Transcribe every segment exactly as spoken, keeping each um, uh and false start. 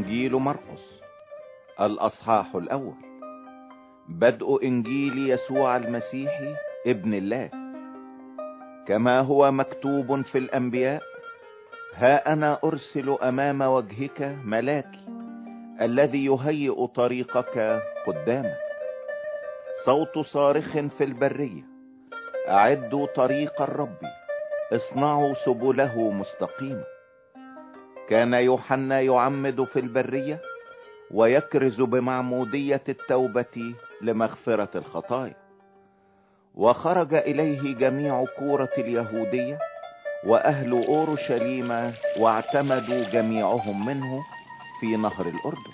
إنجيل مرقس الأصحاح الأول. بدء إنجيل يسوع المسيح ابن الله، كما هو مكتوب في الأنبياء: ها أنا أرسل أمام وجهك ملاكي الذي يهيئ طريقك قدامك. صوت صارخ في البرية: أعدوا طريق الرب، اصنعوا سبله مستقيمة. كان يوحنا يعمد في البرية ويكرز بمعمودية التوبة لمغفرة الخطايا، وخرج إليه جميع كورة اليهودية وأهل أورشليم، واعتمدوا جميعهم منه في نهر الأردن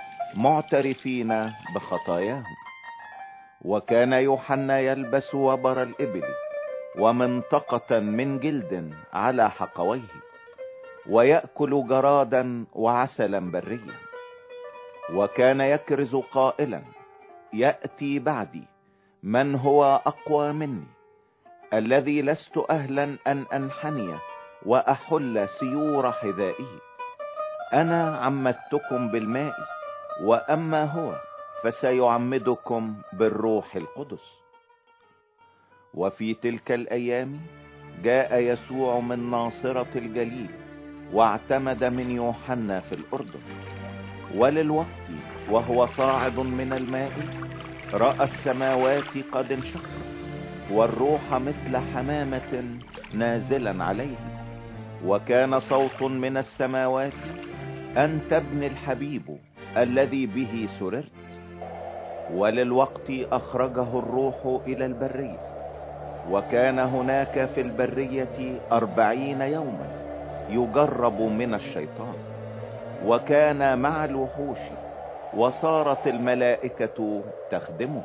معترفين بخطاياهم. وكان يوحنا يلبس وبر الإبل ومنطقة من جلد على حقويه، ويأكل جرادا وعسلا بريا. وكان يكرز قائلا: يأتي بعدي من هو أقوى مني، الذي لست أهلا أن أنحني وأحل سيور حذائه. أنا عمدتكم بالماء، وأما هو فسيعمدكم بالروح القدس. وفي تلك الأيام جاء يسوع من ناصرة الجليل واعتمد من يوحنا في الأردن. وللوقت وهو صاعد من الماء رأى السماوات قد انشقت، والروح مثل حمامة نازلا عليه. وكان صوت من السماوات: أنت ابن الحبيب الذي به سررت. وللوقت أخرجه الروح إلى البرية، وكان هناك في البرية أربعين يوما يجرب من الشيطان، وكان مع الوحوش، وصارت الملائكة تخدمه.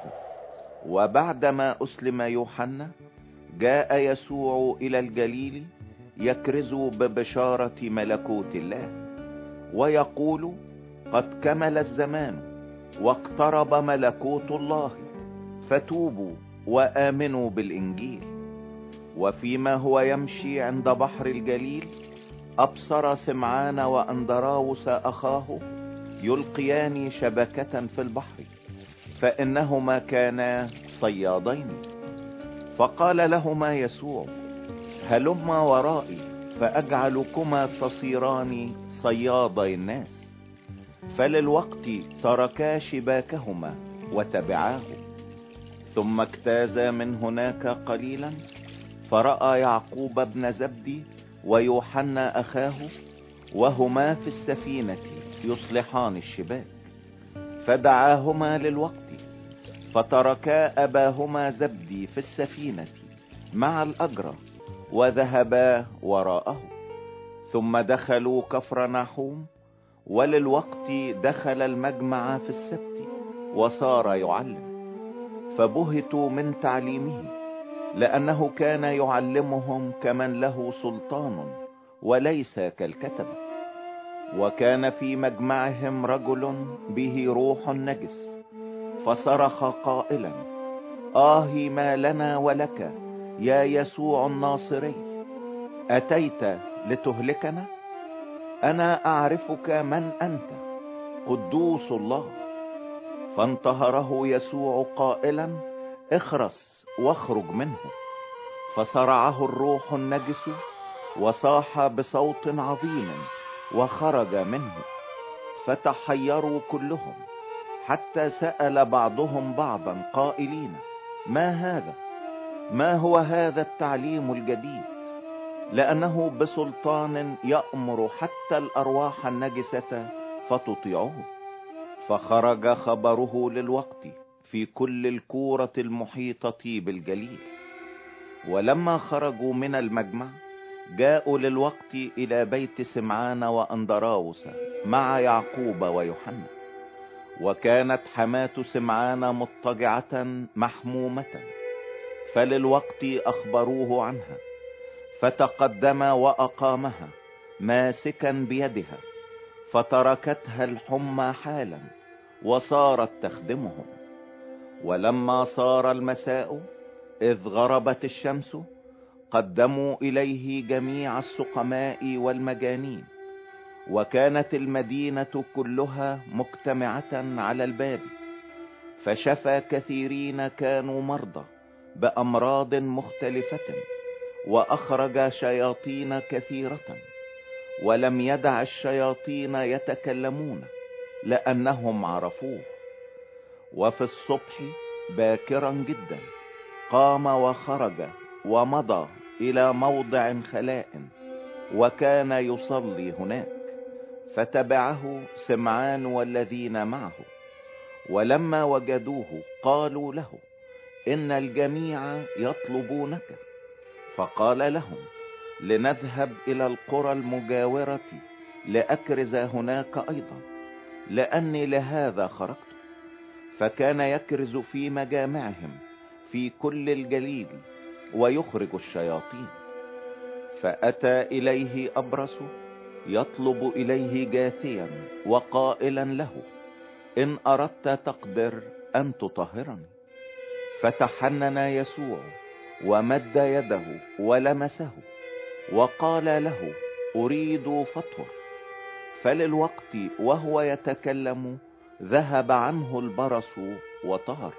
وبعدما أسلم يوحنا جاء يسوع إلى الجليل يكرز ببشارة ملكوت الله، ويقول: قد كمل الزمان واقترب ملكوت الله، فتوبوا وآمنوا بالإنجيل. وفيما هو يمشي عند بحر الجليل أبصر سمعان وأندراوس أخاه يلقيان شبكة في البحر، فإنهما كانا صيادين. فقال لهما يسوع: هلما ورائي فأجعلكما تصيران صيادي الناس. فللوقت تركا شباكهما وتبعاه. ثم اجتازا من هناك قليلا، فرأى يعقوب بن زبدي ويوحنا أخاه وهما في السفينة يصلحان الشباك، فدعاهما للوقت، فتركا أباهما زبدي في السفينة مع الأجرة وذهبا وراءه. ثم دخلوا كفرناحوم، وللوقت دخل المجمع في السبت وصار يعلم. فبهتوا من تعليمه، لأنه كان يعلمهم كمن له سلطان وليس كالكتبة. وكان في مجمعهم رجل به روح نجس، فصرخ قائلا: آه ما لنا ولك يا يسوع الناصري، أتيت لتهلكنا؟ أنا أعرفك من أنت، قدوس الله. فانتهره يسوع قائلا: اخرس واخرج منه. فصرعه الروح النجس وصاح بصوت عظيم وخرج منه. فتحيروا كلهم، حتى سأل بعضهم بعضا قائلين: ما هذا؟ ما هو هذا التعليم الجديد؟ لأنه بسلطان يأمر حتى الأرواح النجسة فتطيعه. فخرج خبره للوقت في كل الكورة المحيطة بالجليل. ولما خرجوا من المجمع جاءوا للوقت إلى بيت سمعان وأندراوس مع يعقوب ويوحنا. وكانت حماة سمعان مضطجعة محمومة، فللوقت أخبروه عنها، فتقدم وأقامها ماسكا بيدها، فتركتها الحمى حالا وصارت تخدمهم. ولما صار المساء إذ غربت الشمس قدموا إليه جميع السقماء والمجانين، وكانت المدينة كلها مجتمعة على الباب، فشفى كثيرين كانوا مرضى بأمراض مختلفة، وأخرج شياطين كثيرة، ولم يدع الشياطين يتكلمون لأنهم عرفوه. وفي الصبح باكرا جدا قام وخرج ومضى إلى موضع خلاء، وكان يصلي هناك، فتبعه سمعان والذين معه. ولما وجدوه قالوا له: إن الجميع يطلبونك. فقال لهم: لنذهب إلى القرى المجاورة لأكرز هناك أيضا، لأني لهذا خرجت. فكان يكرز في مجامعهم في كل الجليل ويخرج الشياطين. فأتى إليه أبرص يطلب إليه جاثيا وقائلا له: إن أردت تقدر أن تطهرني. فتحنن يسوع ومد يده ولمسه وقال له: أريد فطهر. فللوقت وهو يتكلم ذهب عنه البرص وطهر.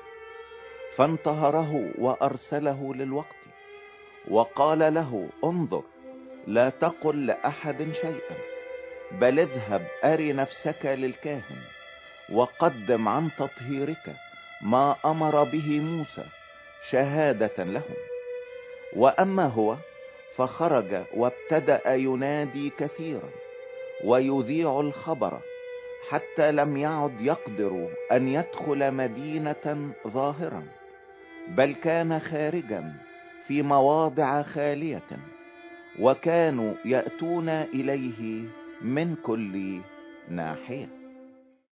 فانتهره وأرسله للوقت، وقال له: انظر، لا تقل لأحد شيئا، بل اذهب أري نفسك للكاهن، وقدم عن تطهيرك ما أمر به موسى شهادة لهم. وأما هو فخرج وابتدأ ينادي كثيرا ويذيع الخبر، حتى لم يعد يقدر أن يدخل مدينة ظاهرا، بل كان خارجا في مواضع خالية، وكانوا يأتون إليه من كل ناحية.